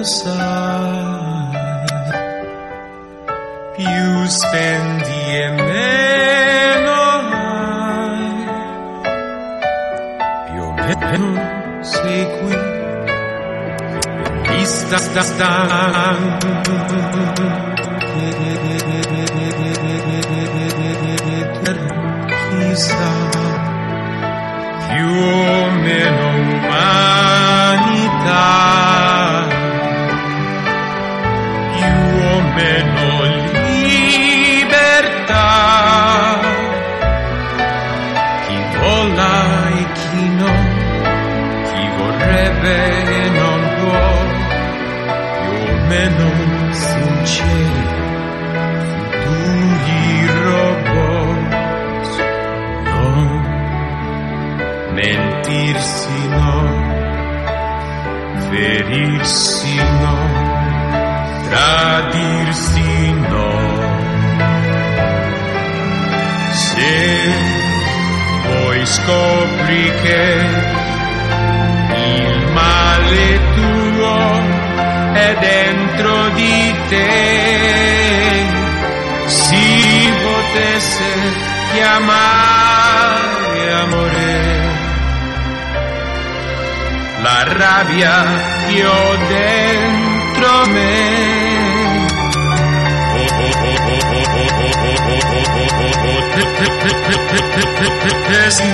sai, più spendi e meno hai, più o meno sei qui, mi sta chissà, più o meno umanità, più o meno libertà, chi vola e chi no, chi vorrebbe e non può, più o meno sinceri, futuri robot, no, mentirsi no, ferirsi no, tradirsi no. Se poi scopri che il male tuo è dentro di te, si potesse chiamare amore la rabbia che ho dentro me, si